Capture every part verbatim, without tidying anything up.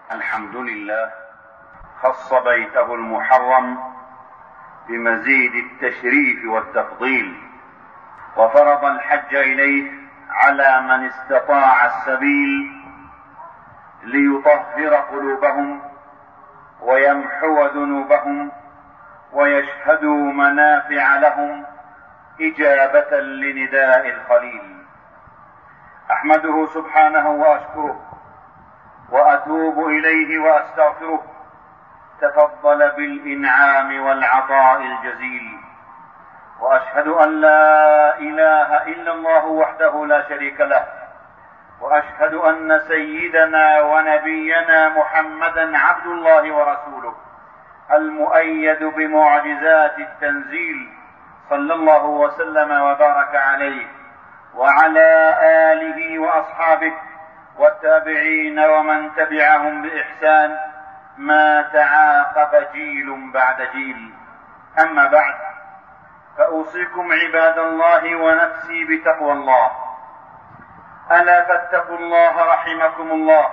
الحمد لله خص بيته المحرم بمزيد التشريف والتفضيل، وفرض الحج إليه على من استطاع السبيل ليطهر قلوبهم ويمحو ذنوبهم ويشهدوا منافع لهم إجابة لنداء الخليل. أحمده سبحانه وأشكره وأتوب إليه وأستغفره، تفضل بالإنعام والعطاء الجزيل. وأشهد أن لا إله إلا الله وحده لا شريك له، وأشهد أن سيدنا ونبينا محمدا عبد الله ورسوله المؤيد بمعجزات التنزيل، صلى الله وسلم وبارك عليه وعلى آله وأصحابه والتابعين ومن تبعهم بإحسان ما تعاقب جيل بعد جيل. أما بعد، فأوصيكم عباد الله ونفسي بتقوى الله. ألا فاتقوا الله رحمكم الله،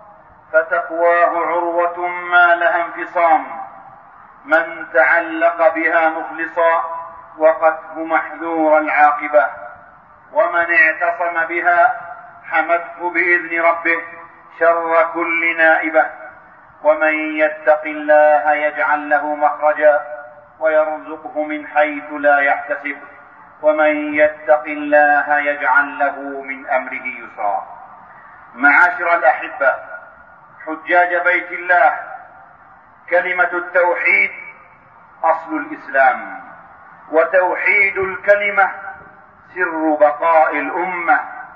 فتقواه عروة ما لها انفصام، من تعلق بها مخلصا وقته محذور العاقبة، ومن اعتصم بها حمته بإذن ربه شر كل نائبة. ومن يتق الله يجعل له مخرجا ويرزقه من حيث لا يحتسب، ومن يتق الله يجعل له من أمره يسرا. معاشر الأحبة، حجاج بيت الله، كلمة التوحيد أصل الإسلام، وتوحيد الكلمة سر بقاء الأمة.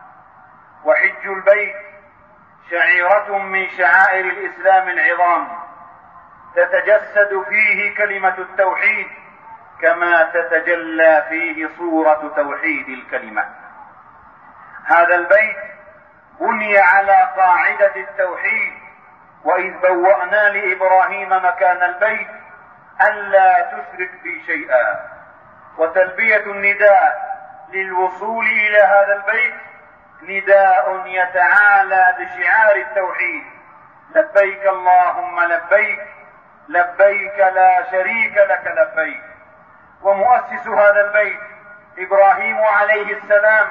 وحج البيت شعيرة من شعائر الإسلام العظام، تتجسد فيه كلمة التوحيد كما تتجلى فيه صورة توحيد الكلمة. هذا البيت بني على قاعدة التوحيد، وإذ بوأنا لإبراهيم مكان البيت ألا تشرك بي شيئا. وتلبية النداء للوصول إلى هذا البيت نداء يتعالى بشعار التوحيد: لبيك اللهم لبيك، لبيك لا شريك لك لبيك. ومؤسس هذا البيت إبراهيم عليه السلام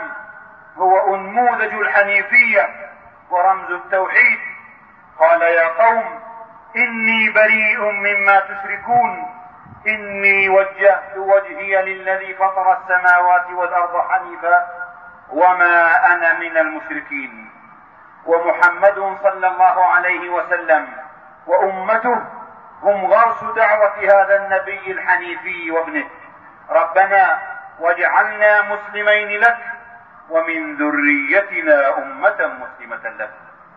هو أنموذج الحنيفية ورمز التوحيد. قال: يا قوم إني بريء مما تشركون، إني وجهت وجهي للذي فطر السماوات والأرض حنيفا وما أنا من المشركين. ومحمد صلى الله عليه وسلم وأمته هم غرس دعوة هذا النبي الحنيفي وابنه: ربنا واجعلنا مسلمين لك ومن ذريتنا أمة مسلمة لك،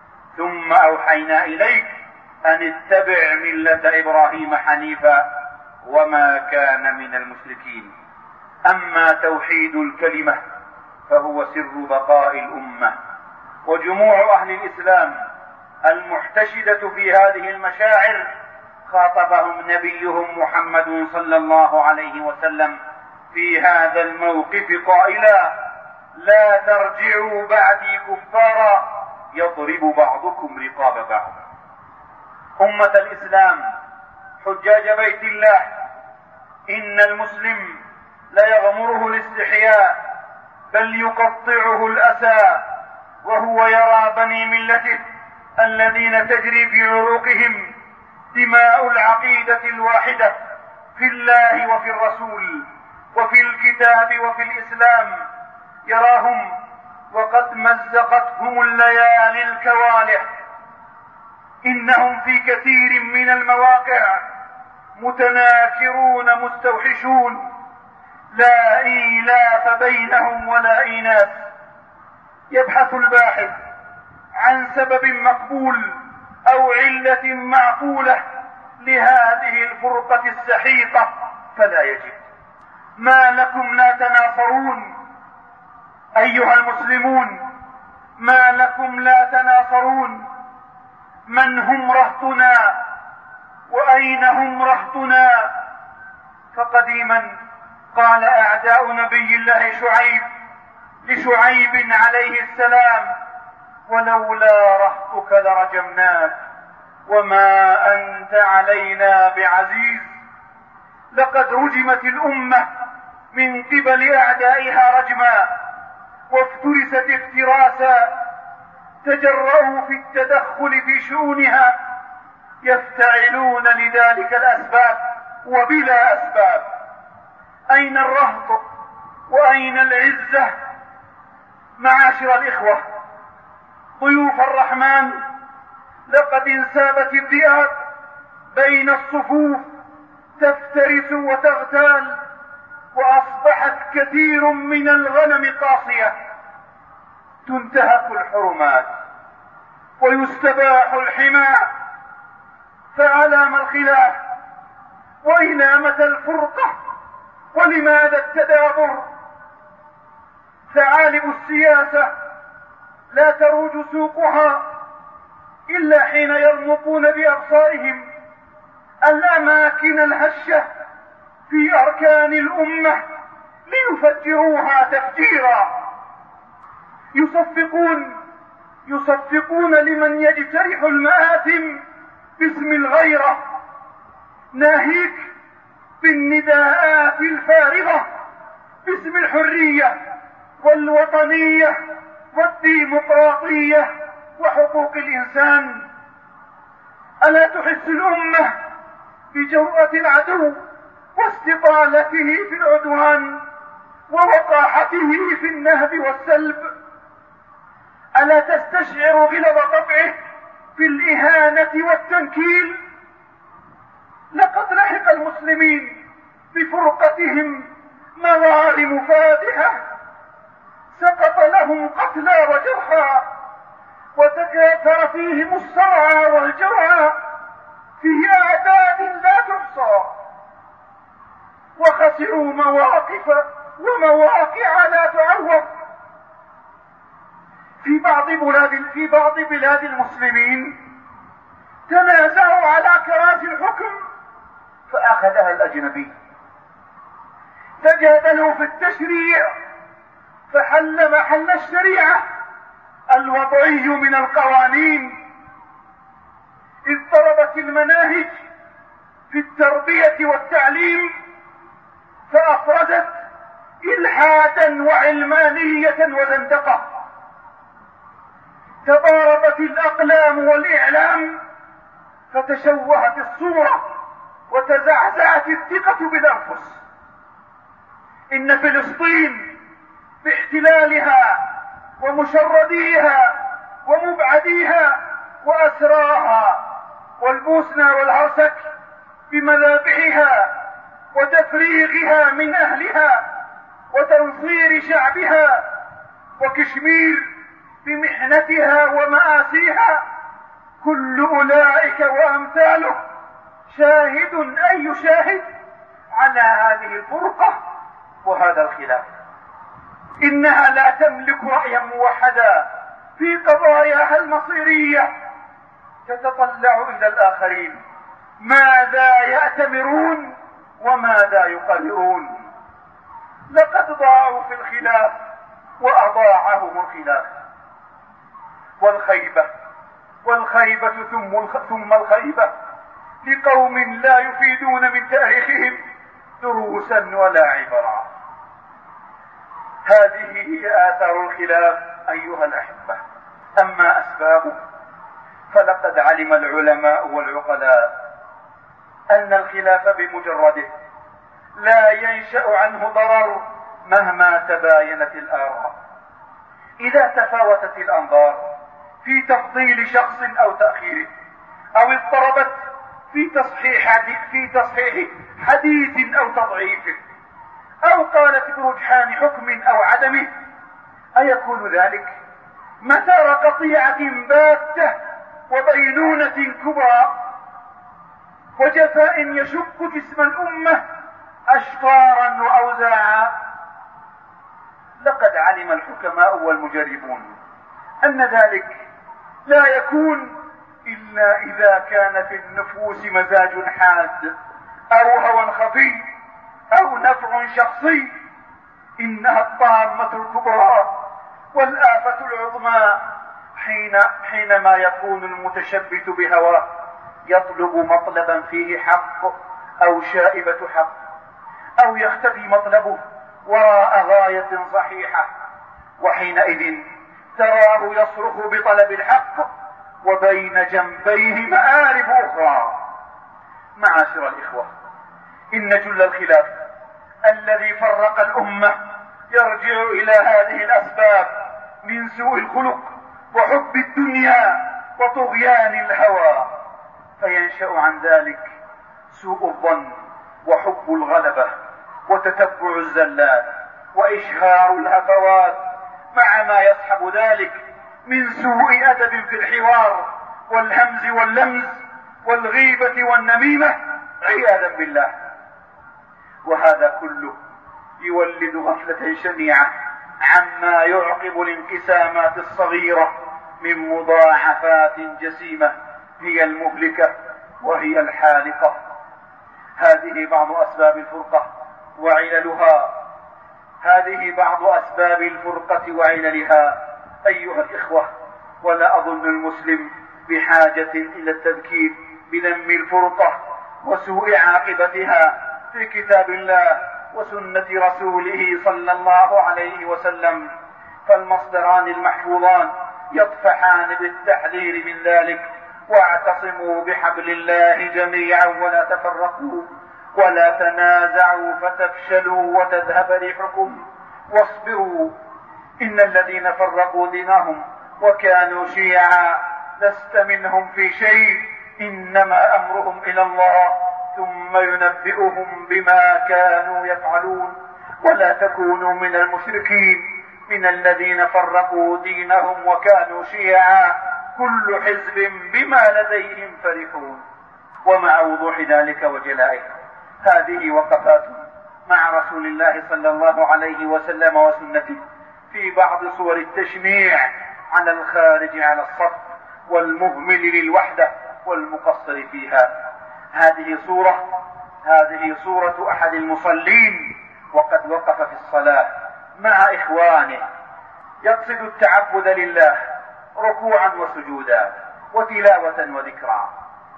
ثم أوحينا إليك أن اتبع ملة إبراهيم حنيفا وما كان من المشركين. أما توحيد الكلمة فهو سر بقاء الأمة. وجموع أهل الإسلام المحتشدة في هذه المشاعر خاطبهم نبيهم محمد صلى الله عليه وسلم في هذا الموقف قائلا: لا ترجعوا بعدي كفارا يضرب بعضكم رقاب بعض. أمة الإسلام، حجاج بيت الله، إن المسلم لا يغمره الاستحياء بل يقطعه الأسى وهو يرى بني ملته الذين تجري في عروقهم دماء العقيدة الواحدة في الله وفي الرسول وفي الكتاب وفي الإسلام، يراهم وقد مزقتهم الليالي الكوالح. إنهم في كثير من المواقع متناكرون مستوحشون، لا إيلاف بينهم ولا إيناس. يبحث الباحث عن سبب مقبول أو علة معقولة لهذه الفرقة السحيقة فلا يجد. ما لكم لا تناصرون أيها المسلمون؟ ما لكم لا تناصرون؟ من هم رهطنا وأين هم رهطنا؟ فقديما قال أعداء نبي الله شعيب لشعيب عليه السلام: ولولا رهطك لرجمناك وما أنت علينا بعزيز. لقد رجمت الأمة من قبل أعدائها رجما، وافترست افتراسا، تجرؤوا في التدخل في شؤونها، يفتعلون لذلك الأسباب وبلا أسباب. أين الرهط وأين العزة؟ معاشر الإخوة ضيوف الرحمن، لقد انسابت الذئاب بين الصفوف تفترس وتغتال، وأصبحت كثير من الغنم قاصية، تنتهك الحرمات ويستباح الحمى. فعلى ما الخلاف؟ وإلى متى الفرقة؟ ولماذا التدابر؟ ثعالب السياسة لا تروج سوقها إلا حين يرمقون بأبصارهم الأماكن الهشة في أركان الأمة ليفجروها تفجيرا. يصفقون يصفقون لمن يجترح المآثم باسم الغيرة، ناهيك بالنداءات الفارغة باسم الحرية والوطنية والديمقراطية وحقوق الإنسان. ألا تحس الأمة بجرأة العدو واستطالته في العدوان ووقاحته في النهب والسلب؟ ألا تستشعر غلظ طبعه في الإهانة والتنكيل؟ لقد لحق المسلمين بفرقتهم مظالم فادحة، سقط لهم قتلى وجرحى، وتكاثر فيهم الصرعى والجوعى في أعداد لا تحصى، وخسروا مواقف ومواقع لا تعوض. في بعض بلاد في بعض بلاد المسلمين تنازعوا على كراسي الحكم فأخذها الأجنبي، تجادلوا في التشريع فحل محل الشريعة الوضعي من القوانين، اضطربت المناهج في التربية والتعليم فأفرزت إلحادا وعلمانية وزندقة، تضاربت الأقلام والإعلام فتشوهت الصورة وتزعزعت الثقة بالأنفس. إن فلسطين باحتلالها ومشرديها ومبعديها وأسراها، والبوسنة والهرسك بمذابحها وتفريغها من أهلها وتنصير شعبها، وكشمير بمحنتها ومآسيها، كل أولئك وأمثاله شاهد أي شاهد على هذه الفرقة وهذا الخلاف. إنها لا تملك رأيا موحدا في قضاياها المصيرية، تتطلع إلى الآخرين ماذا يأتمرون وماذا يقررون. لقد ضاعوا في الخلاف وأضاعهم الخلاف. والخيبة والخيبة ثم الخيبة لقوم لا يفيدون من تاريخهم دروسا ولا عبرا. هذه هي آثار الخلاف أيها الأحبة. أما أسبابه فلقد علم العلماء والعقلاء أن الخلاف بمجرده لا ينشأ عنه ضرر مهما تباينت الآراء. إذا تفاوتت الأنظار في تفضيل شخص أو تأخيره، أو اضطربت في تصحيح في تصحيح حديث أو تضعيفه، أو قالت برجحان حكم أو عدمه، أيكون ذلك مثار قطيعة باتة وبينونة كبرى وجفاء يشق جسم الأمة أشقارا وأوزاعا؟ لقد علم الحكماء والمجربون أن ذلك لا يكون إلا إذا كان في النفوس مزاج حاد أو هوى خفي أو نفع شخصي. إنها الطامة الكبرى والآفة العظمى حين حينما يكون المتشبث بهواه يطلب مطلبا فيه حق أو شائبة حق، أو يختفي مطلبه وراء غاية صحيحة، وحينئذ تراه يصرخ بطلب الحق وبين جنبيه مآرب أخرى. معاشر الإخوة، إن جل الخلاف الذي فرق الأمة يرجع إلى هذه الأسباب من سوء الخلق وحب الدنيا وطغيان الهوى، فينشأ عن ذلك سوء الظن وحب الغلبة وتتبع الزلات وإشهار الهفوات، مع ما يصحب ذلك من سوء أدب في الحوار والهمز واللمز والغيبة والنميمة عياذا بالله. وهذا كله يولد غفلة شنيعة عما يعقب الانقسامات الصغيرة من مضاعفات جسيمة هي المهلكة وهي الحالقة. هذه بعض أسباب الفرقة وعللها هذه بعض أسباب الفرقة وعللها أيها الإخوة، ولا أظن المسلم بحاجة إلى التذكير بذم الفرقة وسوء عاقبتها في كتاب الله وسنة رسوله صلى الله عليه وسلم، فالمصدران المحفوظان يطفحان بالتحذير من ذلك. واعتصموا بحبل الله جميعا ولا تفرقوا ولا تنازعوا فتفشلوا وتذهب ريحكم واصبروا إن الذين فرقوا دينهم وكانوا شيعا لست منهم في شيء إنما أمرهم إلى الله ثم ينبئهم بما كانوا يفعلون ولا تكونوا من المشركين من الذين فرقوا دينهم وكانوا شيعا كل حزب بما لديهم فرحون. ومع وضوح ذلك وجلائه هذه وقفات مع رسول الله صلى الله عليه وسلم وسنته في بعض صور التشنيع على الخارج على الصف والمهمل للوحدة والمقصر فيها. هذه صورة هذه صورة أحد المصلين وقد وقف في الصلاة مع إخوانه يقصد التعبد لله ركوعا وسجودا وتلاوة وذكرا،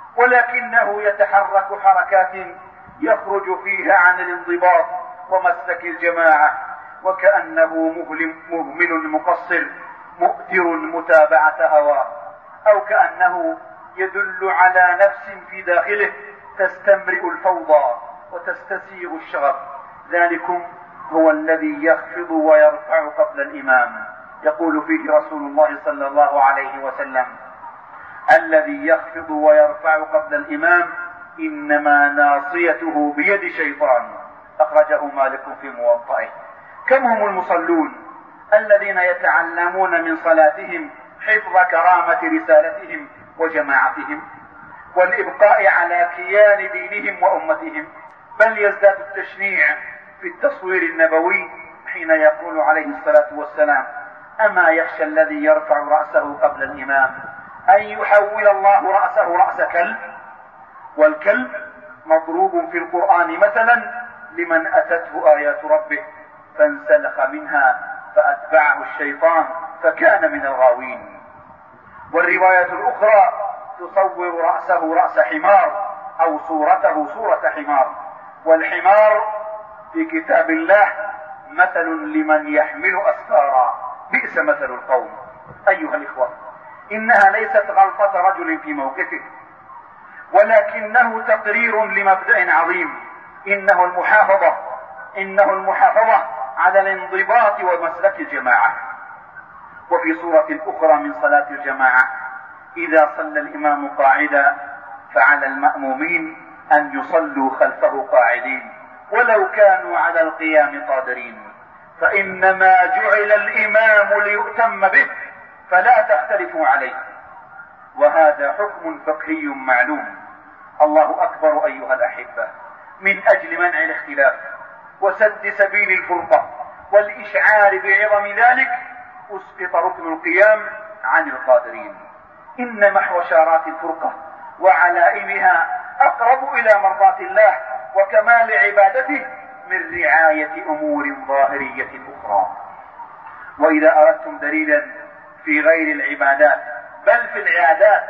ولكنه يتحرك حركات يخرج فيها عن الانضباط ومسلك الجماعة، وكأنه مهمل مقصر مؤثر متابعة هواه، أو كأنه يدل على نفس في داخله تستمرئ الفوضى وتستسيغ الشغب. ذلكم هو الذي يخفض ويرفع قبل الإمام. يقول فيه رسول الله صلى الله عليه وسلم: الذي يخفض ويرفع قبل الإمام إنما ناصيته بيد شيطان. أخرجه مالك في موطئه. كم هم المصلون الذين يتعلمون من صلاتهم حفظ كرامة رسالتهم وجماعتهم والإبقاء على كيان دينهم وأمتهم، بل يزداد التشنيع في التصوير النبوي حين يقول عليه الصلاة والسلام: أما يخشى الذي يرفع رأسه قبل الإمام أن يحول الله رأسه رأس كلب. والكلب مضروب في القرآن مثلا لمن أتته آيات ربه فانسلخ منها فأتبعه الشيطان فكان من الغاوين. والرواية الأخرى تصور رأسه رأس حمار أو صورته صورة حمار. والحمار في كتاب الله مثل لمن يحمل أسفارا، بئس مثل القوم. أيها الإخوة، إنها ليست غلطة رجل في موقفه، ولكنه تقرير لمبدأ عظيم، إنه المحافظة إنه المحافظة على الانضباط ومسلك الجماعة. وفي صورة أخرى من صلاة الجماعة: إذا صلى الإمام قاعدا فعلى المأمومين أن يصلوا خلفه قاعدين ولو كانوا على القيام قادرين، فإنما جعل الإمام ليؤتم به فلا تختلفوا عليه. وهذا حكم فقهي معلوم. الله أكبر أيها الأحبة. من أجل منع الاختلاف وسد سبيل الفرقة والإشعار بعظم ذلك أسقط ركن القيام عن القادرين. إن محو شارات الفرقة وعلائمها أقرب إلى مرضاة الله وكمال عبادته من رعاية أمور ظاهرية أخرى. وإذا أردتم دليلا في غير العبادات بل في العادات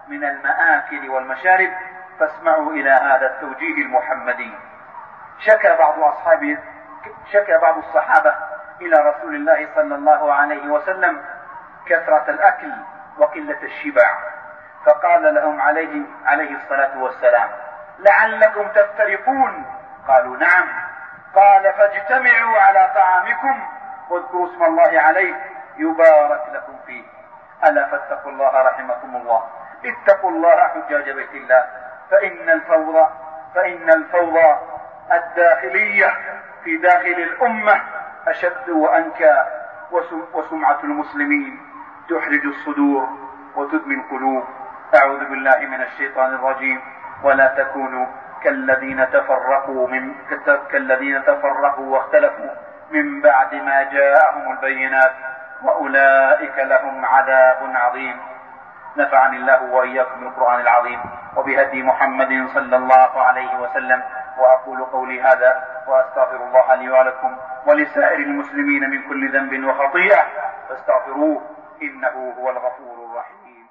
من المآكل والمشارب، فاسمعوا إلى هذا التوجيه المحمدي. شكى بعض أصحاب شكى بعض الصحابة إلى رسول الله صلى الله عليه وسلم كثرة الأكل وقلة الشبع، فقال لهم عليه, عليه الصلاة والسلام: لعلكم تفترقون؟ قالوا: نعم. قال: فاجتمعوا على طعامكم واذكروا اسم الله عليه يبارك لكم فيه. ألا فاتقوا الله رحمكم الله. اتقوا الله حجاج بيت الله، فإن الفوضى فإن الفوضى الداخلية في داخل الأمة أشد وأنكى، وسمعة المسلمين تحرج الصدور وتدمي القلوب. أعوذ بالله من الشيطان الرجيم. ولا تكونوا كالذين تفرقوا من كالذين تفرقوا واختلفوا من بعد ما جاءهم البينات وأولئك لهم عذاب عظيم. نفعني الله وإياكم بالقرآن العظيم وبهدي محمد صلى الله عليه وسلم. وأقول قولي هذا وأستغفر الله لي ولكم ولسائر المسلمين من كل ذنب وخطيئة، فاستغفروه إنه هو الغفور الرحيم.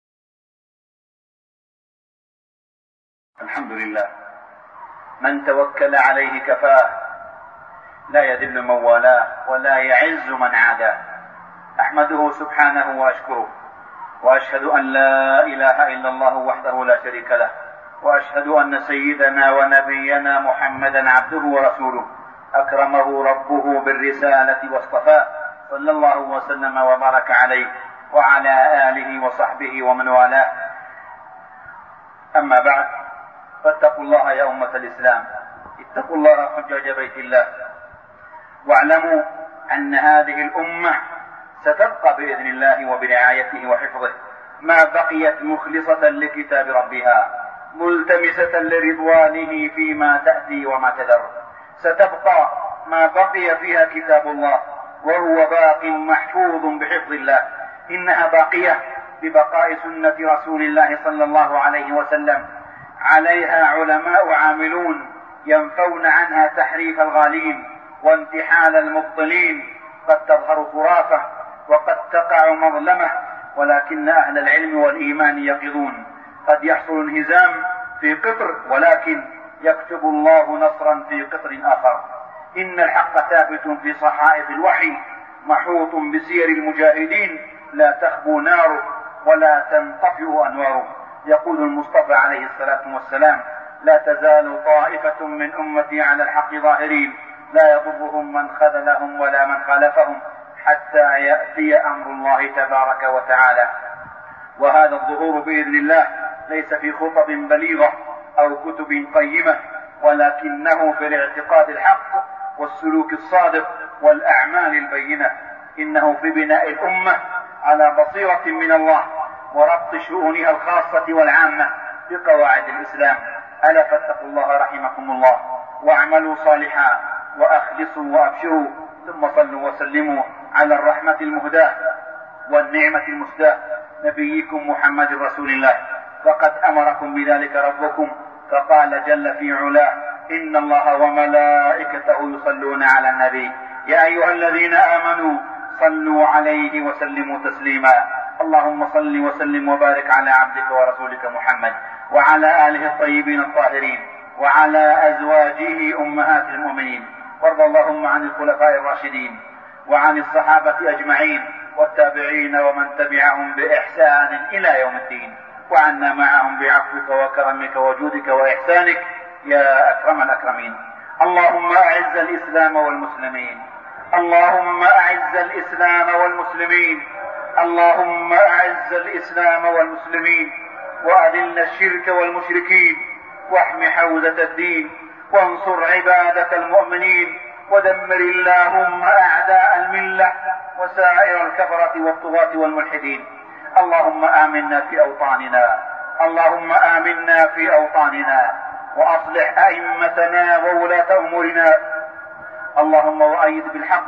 الحمد لله، من توكل عليه كفاه، لا يذل من والاه ولا يعز من عاداه. أحمده سبحانه وأشكره، وأشهد أن لا إله إلا الله وحده لا شريك له، وأشهد أن سيدنا ونبينا محمدا عبده ورسوله، أكرمه ربه بالرسالة واصطفاه، صلى الله وسلم وبارك عليه وعلى آله وصحبه ومن والاه. أما بعد، فاتقوا الله يا أمة الإسلام، اتقوا الله حجاج بيت الله، واعلموا أن هذه الأمة ستبقى بإذن الله وبرعايته وحفظه ما بقيت مخلصة لكتاب ربها، ملتمسة لرضوانه فيما تأتي وما تذر. ستبقى ما بقي فيها كتاب الله، وهو باق محفوظ بحفظ الله. إنها باقية ببقاء سنة رسول الله صلى الله عليه وسلم، عليها علماء عاملون ينفون عنها تحريف الغالين وانتحال المبطلين. قد تظهر خرافة وقد تقع مظلمة، ولكن أهل العلم والإيمان يقظون. قد يحصل انهزام في قطر، ولكن يكتب الله نصرا في قطر آخر. إن الحق ثابت في صحائف الوحي، محوط بسير المجاهدين، لا تخبو ناره ولا تنطفئ أنواره. يقول المصطفى عليه الصلاة والسلام: لا تزال طائفة من أمتي على الحق ظاهرين، لا يضرهم من خذلهم ولا من خالفهم حتى يأتي أمر الله تبارك وتعالى. وهذا الظهور بإذن الله ليس في خطب بليغة أو كتب قيمة، ولكنه في الاعتقاد الحق والسلوك الصادق والأعمال البينة. إنه في بناء الأمة على بصيرة من الله وربط شؤونها الخاصة والعامة بقواعد الإسلام. ألا فاتقوا الله رحمكم الله، واعملوا صالحا وأخلصوا وأبشروا، ثم صلوا وسلموا على الرحمة المهداة والنعمة المسداة نبيكم محمد رسول الله. فقد أمركم بذلك ربكم، فقال جل في علاه: إن الله وملائكته يصلون على النبي يا أيها الذين آمنوا صلوا عليه وسلموا تسليما. اللهم صل وسلم وبارك على عبدك ورسولك محمد وعلى آله الطيبين الطاهرين وعلى أزواجه أمهات المؤمنين. وارض اللهم عن الخلفاء الراشدين وعن الصحابة أجمعين والتابعين ومن تبعهم بإحسان إلى يوم الدين، وعنا معهم بعفوك وكرمك وجودك وإحسانك يا أكرم الأكرمين. اللهم أعز الإسلام والمسلمين، اللهم أعز الإسلام والمسلمين، اللهم أعز الإسلام والمسلمين، وأذل الشرك والمشركين، واحم حوزة الدين، وانصر عبادك المؤمنين، ودمر اللهم أعداء الملة وسائر الكفرة والطغاة والملحدين. اللهم آمنا في أوطاننا، اللهم آمنا في أوطاننا، وأصلح أئمتنا وولاة أمورنا. اللهم وأيد بالحق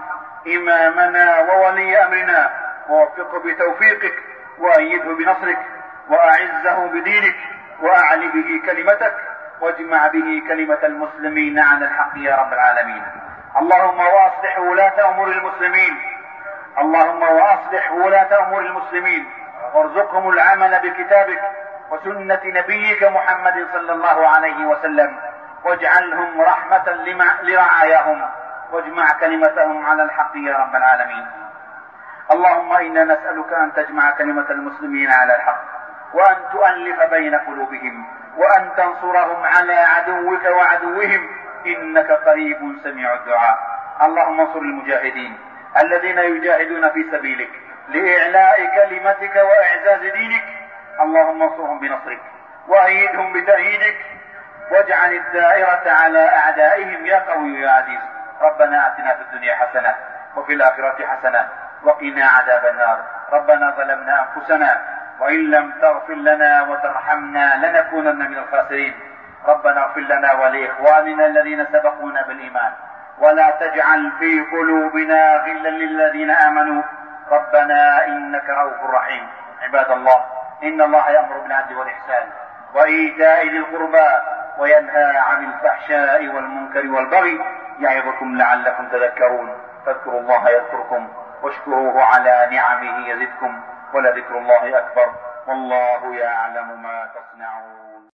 إمامنا وولي أمرنا، ووفقه بتوفيقك، وأيده بنصرك، وأعزه بدينك، وأعل به كلمتك، واجمع به كلمة المسلمين على الحق يا رب العالمين. اللهم وأصلح ولاة أمور المسلمين، اللهم وأصلح ولاة أمور المسلمين، وارزقهم العمل بكتابك وسنة نبيك محمد صلى الله عليه وسلم، واجعلهم رحمة لرعاياهم، واجمع كلمتهم على الحق يا رب العالمين. اللهم إنا نسألك أن تجمع كلمة المسلمين على الحق، وأن تؤلف بين قلوبهم، وأن تنصرهم على عدوك وعدوهم، إنك قريب سميع الدعاء. اللهم انصر المجاهدين الذين يجاهدون في سبيلك لإعلاء كلمتك وإعزاز دينك، اللهم انصرهم بنصرك وأيدهم بتأييدك، واجعل الدائرة على أعدائهم يا قوي يا عزيز. ربنا آتنا في الدنيا حسنة وفي الآخرة حسنة وقنا عذاب النار. ربنا ظلمنا أنفسنا وإن لم تغفر لنا وترحمنا لنكونن من الخاسرين. ربنا اغفر لنا ولإخواننا الذين سبقونا بالإيمان، ولا تجعل في قلوبنا غلا للذين آمنوا ربنا إنك رؤوف رحيم. عباد الله، إن الله يأمر بالعدل والإحسان وإيتاء ذي القربى وينهى عن الفحشاء والمنكر والبغي، يعظكم لعلكم تذكرون. فاذكروا الله يذكركم واشكروه على نعمه يزدكم، ولذكر الله أكبر، والله يعلم ما تصنعون.